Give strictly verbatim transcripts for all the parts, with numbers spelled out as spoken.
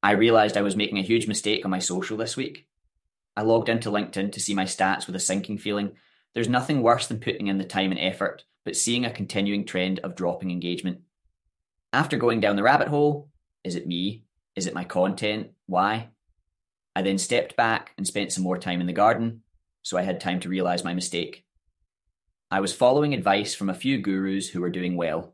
I realised I was making a huge mistake on my social this week. I logged into LinkedIn to see my stats with a sinking feeling. There's nothing worse than putting in the time and effort, but seeing a continuing trend of dropping engagement. After going down the rabbit hole, is it me? Is it my content? Why? I then stepped back and spent some more time in the garden, so I had time to realise my mistake. I was following advice from a few gurus who were doing well.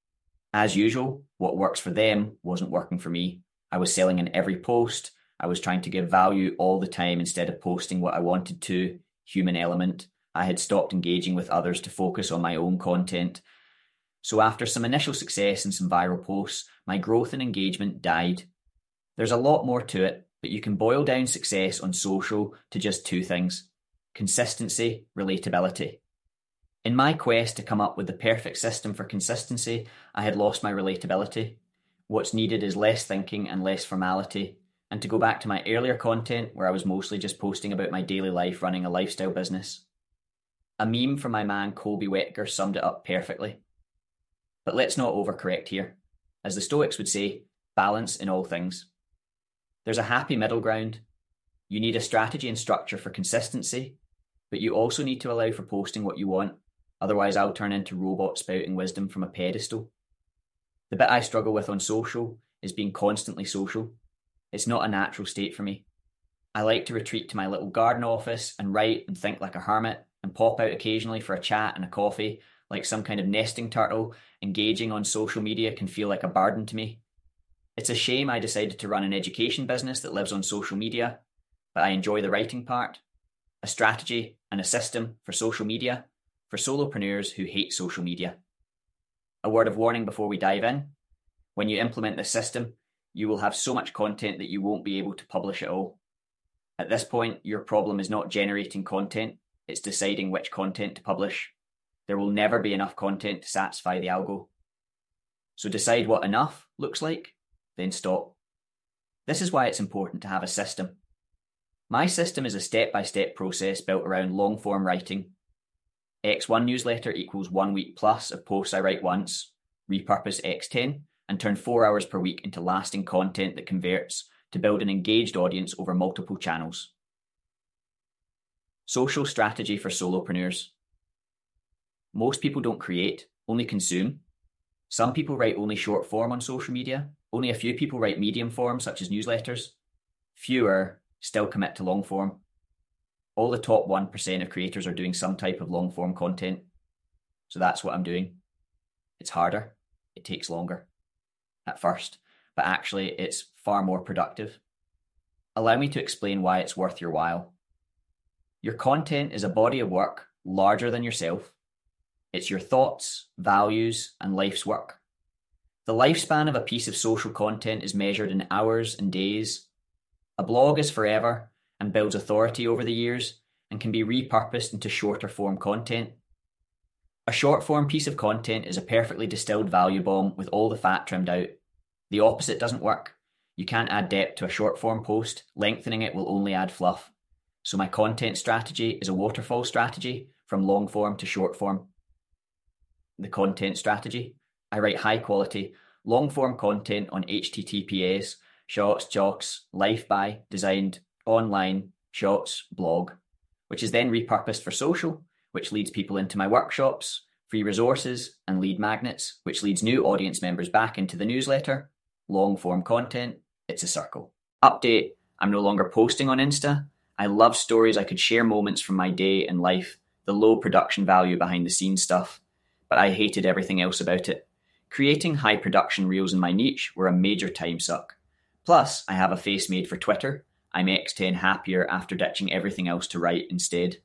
As usual, what works for them wasn't working for me. I was selling in every post. I was trying to give value all the time instead of posting what I wanted to. Human element. I had stopped engaging with others to focus on my own content. So after some initial success and some viral posts, my growth and engagement died. There's a lot more to it, but you can boil down success on social to just two things: consistency, relatability. In my quest to come up with the perfect system for consistency, I had lost my relatability. What's needed is less thinking and less formality. And to go back to my earlier content, where I was mostly just posting about my daily life running a lifestyle business. A meme from my man Colby Wetker summed it up perfectly. But let's not overcorrect here. As the Stoics would say, balance in all things. There's a happy middle ground. You need a strategy and structure for consistency, but you also need to allow for posting what you want. Otherwise, I'll turn into robot spouting wisdom from a pedestal. The bit I struggle with on social is being constantly social. It's not a natural state for me. I like to retreat to my little garden office and write and think like a hermit and pop out occasionally for a chat and a coffee, like some kind of nesting turtle. Engaging on social media can feel like a burden to me. It's a shame I decided to run an education business that lives on social media, but I enjoy the writing part. A strategy and a system for social media for solopreneurs who hate social media. A word of warning before we dive in. When you implement this system, you will have so much content that you won't be able to publish it all. At this point, your problem is not generating content, it's deciding which content to publish. There will never be enough content to satisfy the algo. So decide what enough looks like, then stop. This is why it's important to have a system. My system is a step-by-step process built around long-form writing. X one newsletter equals one week plus of posts I write once, repurpose X ten, and turn four hours per week into lasting content that converts to build an engaged audience over multiple channels. Social strategy for solopreneurs. Most people don't create, only consume. Some people write only short form on social media. Only a few people write medium form, such as newsletters. Fewer still commit to long form. All the top one percent of creators are doing some type of long form content. So that's what I'm doing. It's harder. It takes longer at first, but actually it's far more productive. Allow me to explain why it's worth your while. Your content is a body of work larger than yourself. It's your thoughts, values, and life's work. The lifespan of a piece of social content is measured in hours and days. A blog is forever and builds authority over the years and can be repurposed into shorter form content. A short form piece of content is a perfectly distilled value bomb with all the fat trimmed out. The opposite doesn't work. You can't add depth to a short form post. Lengthening it will only add fluff. So my content strategy is a waterfall strategy from long form to short form. The content strategy. I write high quality, long form content on H T T P S, shots, jocks, life by, designed, online, shots, blog, which is then repurposed for social, which leads people into my workshops, free resources, and lead magnets, which leads new audience members back into the newsletter. Long form content, it's a circle. Update, I'm no longer posting on Insta. I love stories I could share moments from my day and life, the low production value behind the scenes stuff, but I hated everything else about it. Creating high production reels in my niche were a major time suck. Plus, I have a face made for Twitter. I'm X ten happier after ditching everything else to write instead.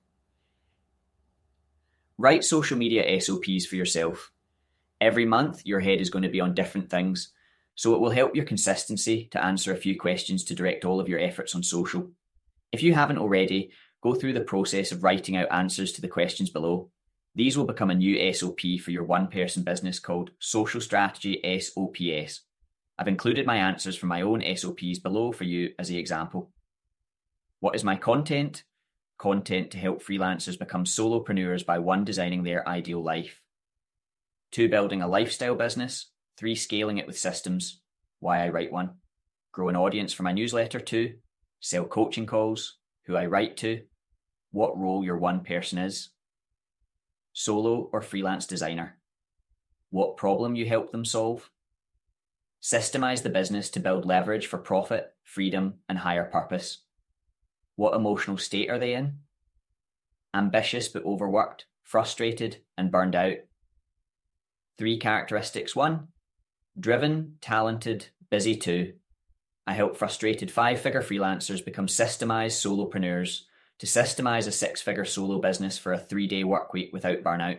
Write social media S O Ps for yourself. Every month, your head is going to be on different things, so it will help your consistency to answer a few questions to direct all of your efforts on social. If you haven't already, go through the process of writing out answers to the questions below. These will become a new S O P for your one-person business called Social Strategy S O P S. I've included my answers from my own S O Ps below for you as the example. What is my content? Content to help freelancers become solopreneurs by one, designing their ideal life. Two, building a lifestyle business. Three, scaling it with systems. Why I write one. grow an audience for my newsletter to, sell coaching calls, who I write to, what role your one person is, solo or freelance designer, what problem you help them solve, systemize the business to build leverage for profit, freedom, and higher purpose. What emotional state are they in? Ambitious but overworked, frustrated, and burned out. Three characteristics. One, driven, talented, busy. Two, I help frustrated five-figure freelancers become systemized solopreneurs to systemize a six-figure solo business for a three-day work week without burnout.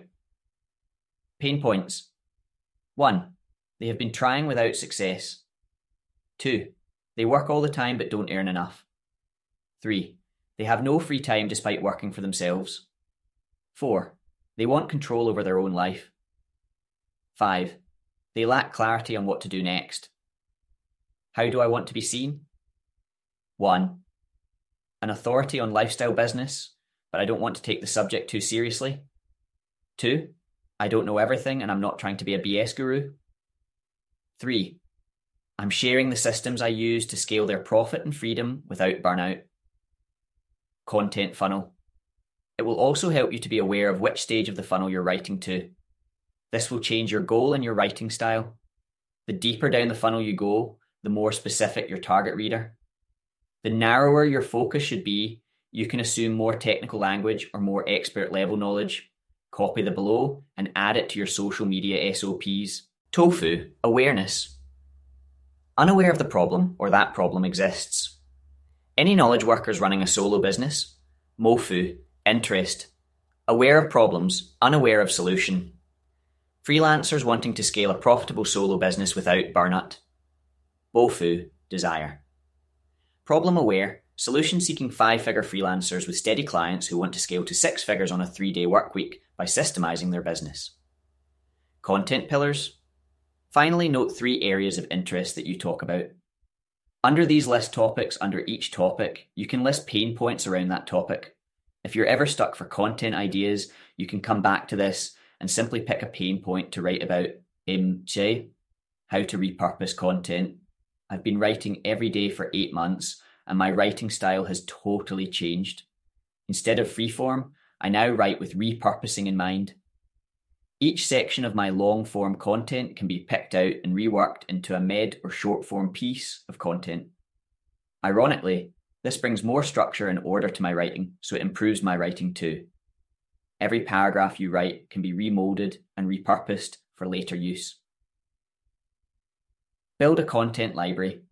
Pain points. One, they have been trying without success. Two, they work all the time but don't earn enough. Three, they have no free time despite working for themselves. Four, they want control over their own life. Five, they lack clarity on what to do next. How do I want to be seen? One, an authority on lifestyle business, but I don't want to take the subject too seriously. Two, I don't know everything and I'm not trying to be a B S guru. Three, I'm sharing the systems I use to scale their profit and freedom without burnout. Content funnel. It will also help you to be aware of which stage of the funnel you're writing to. This will change your goal and your writing style. The deeper down the funnel you go, the more specific your target reader. The narrower your focus should be, you can assume more technical language or more expert level knowledge. Copy the below and add it to your social media S O Ps. Tofu, awareness. Unaware of the problem or that problem exists. Any knowledge workers running a solo business. Mofu, interest. Aware of problems, unaware of solution. Freelancers wanting to scale a profitable solo business without burnout. Bofu, desire. Problem aware, solution-seeking five-figure freelancers with steady clients who want to scale to six figures on a three-day work week by systemizing their business. Content pillars. Finally, note three areas of interest that you talk about. Under these list topics, under each topic, you can list pain points around that topic. If you're ever stuck for content ideas, you can come back to this and simply pick a pain point to write about. Um, say, how to repurpose content. I've been writing every day for eight months and my writing style has totally changed. Instead of freeform, I now write with repurposing in mind. Each section of my long-form content can be picked out and reworked into a mid or short-form piece of content. Ironically, this brings more structure and order to my writing, so it improves my writing too. Every paragraph you write can be remolded and repurposed for later use. Build a content library.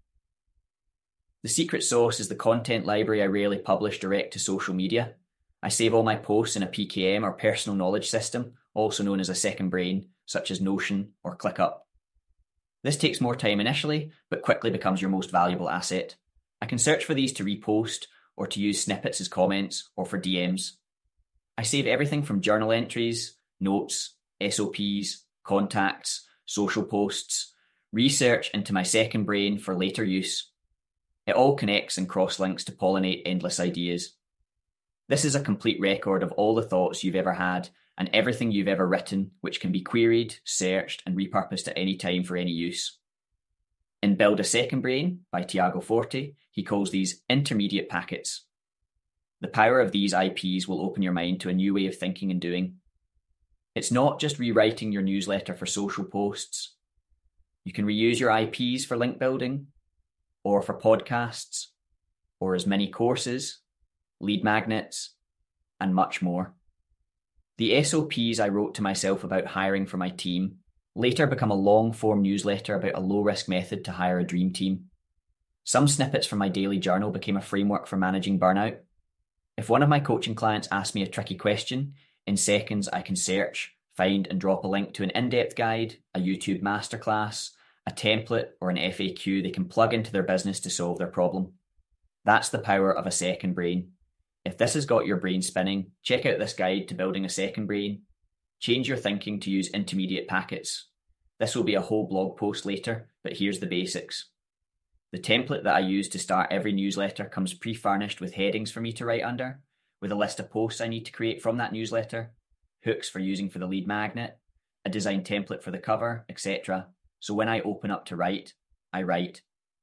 The secret sauce is the content library I rarely publish direct to social media. I save all my posts in a P K M or personal knowledge system, also known as a second brain, such as Notion or ClickUp. This takes more time initially, but quickly becomes your most valuable asset. I can search for these to repost, or to use snippets as comments, or for D Ms. I save everything from journal entries, notes, S O Ps, contacts, social posts, research into my second brain for later use. It all connects and cross-links to pollinate endless ideas. This is a complete record of all the thoughts you've ever had and everything you've ever written, which can be queried, searched, and repurposed at any time for any use. In Build a Second Brain by Tiago Forte, he calls these intermediate packets. The power of these I Ps will open your mind to a new way of thinking and doing. It's not just rewriting your newsletter for social posts. You can reuse your I Ps for link building, or for podcasts, or as many courses, lead magnets, and much more. The S O Ps I wrote to myself about hiring for my team later become a long-form newsletter about a low-risk method to hire a dream team. Some snippets from my daily journal became a framework for managing burnout. If one of my coaching clients asks me a tricky question, in seconds I can search, find and drop a link to an in-depth guide, a YouTube masterclass, a template, or an F A Q they can plug into their business to solve their problem. That's the power of a second brain. If this has got your brain spinning, check out this guide to building a second brain. Change your thinking to use intermediate packets. This will be a whole blog post later, but here's the basics. The template that I use to start every newsletter comes pre-furnished with headings for me to write under, with a list of posts I need to create from that newsletter, hooks for using for the lead magnet, a design template for the cover, et cetera. So when I open up to write, I write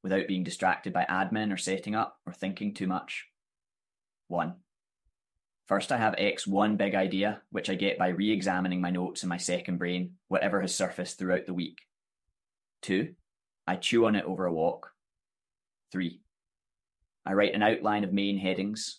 without being distracted by admin or setting up or thinking too much? one. First, I have X one big idea, which I get by re-examining my notes in my second brain, whatever has surfaced throughout the week. two. I chew on it over a walk. three. I write an outline of main headings.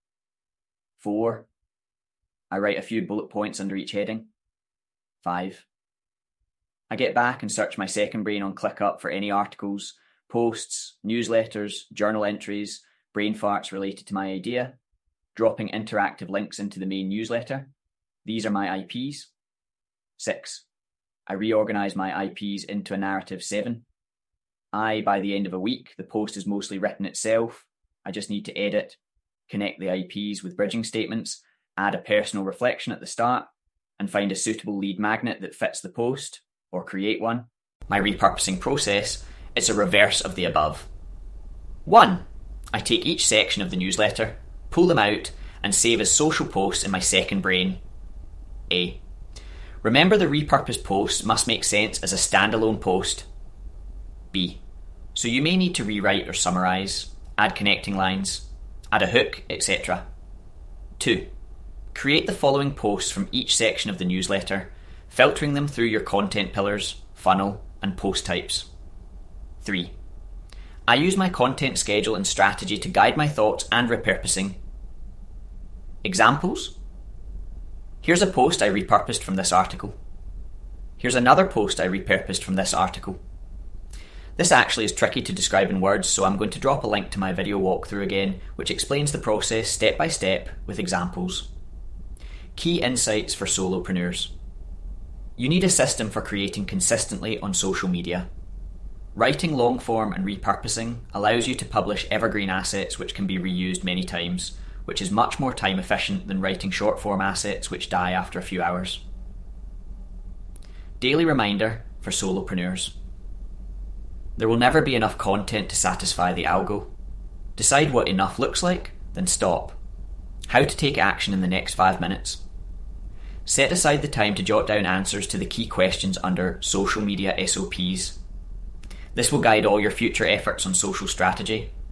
four. I write a few bullet points under each heading. five. I get back and search my second brain on ClickUp for any articles, posts, newsletters, journal entries, brain farts related to my idea, dropping interactive links into the main newsletter. These are my I Ps. six. I reorganize my I Ps into a narrative. seven. I, by the end of a week, the post is mostly written itself. I just need to edit, connect the I Ps with bridging statements, add a personal reflection at the start, and find a suitable lead magnet that fits the post, or create one. My repurposing process is a reverse of the above. one. I take each section of the newsletter, pull them out, and save as social posts in my second brain. A. Remember, the repurposed post must make sense as a standalone post. B. So you may need to rewrite or summarise, add connecting lines, add a hook, et cetera. two. Create the following posts from each section of the newsletter, filtering them through your content pillars, funnel, and post types. three. I use my content schedule and strategy to guide my thoughts and repurposing. Examples? Here's a post I repurposed from this article. Here's another post I repurposed from this article. This actually is tricky to describe in words, so I'm going to drop a link to my video walkthrough again, which explains the process step by step with examples. Key insights for solopreneurs. You need a system for creating consistently on social media. Writing long form and repurposing allows you to publish evergreen assets which can be reused many times, which is much more time efficient than writing short form assets which die after a few hours. Daily reminder for solopreneurs. There will never be enough content to satisfy the algo. Decide what enough looks like, then stop. How to take action in the next five minutes. Set aside the time to jot down answers to the key questions under social media S O Ps. This will guide all your future efforts on social strategy.